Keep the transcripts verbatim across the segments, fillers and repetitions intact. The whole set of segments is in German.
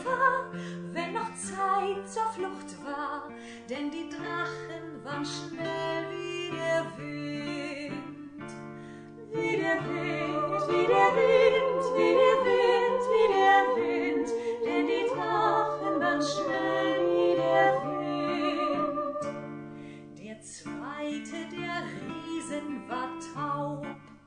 Gefahr, wenn noch Zeit zur Flucht war, denn die Drachen waren schnell wie der Wind. Wie der Wind, wie der Wind, wie der Wind, wie der Wind, denn die Drachen waren schnell wie der Wind. Der zweite der Riesen war taub,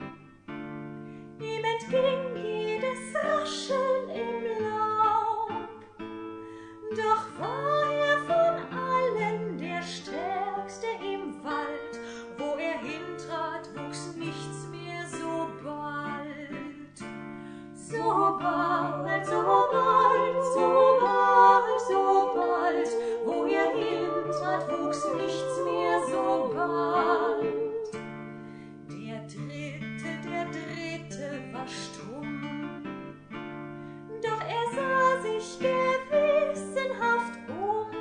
ihm entging jedes Rascheln im Laub, doch war er von allen der Stärkste im Wald, wo er hintrat, wuchs nichts mehr so bald. So bald, so bald, so bald, so bald, wo er hintrat, wuchs nichts mehr so bald. Der dritte, der dritte war stumm, doch er sah sich gewissenhaft um.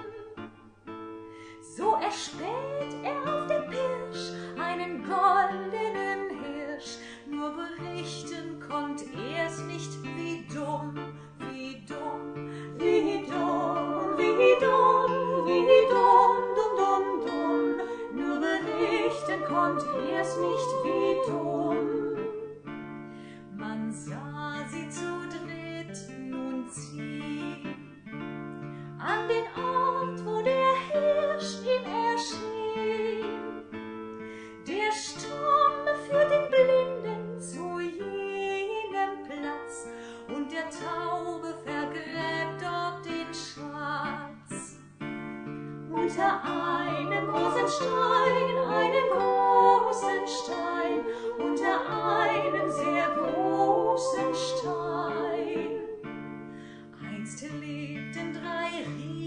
So erspäht er auf der Pirsch einen goldenen Hirsch, nur berichten konnt er's nicht, wie dumm, wie dumm, wie dumm, wie dumm, wie dumm, dumm, dumm, dumm, nur berichten konnt er's nicht, wie dumm. Man sah sie zu dritt nun ziehen an den Ort, wo der Hirsch ihm erschien. Der Sturm führt den Blinden zu jenem Platz, und der Taube vergräbt dort den Schatz. Unter einem großen Stein, einem großen Stein, unter einem sehr großen Stein. Einst lebten drei Riesen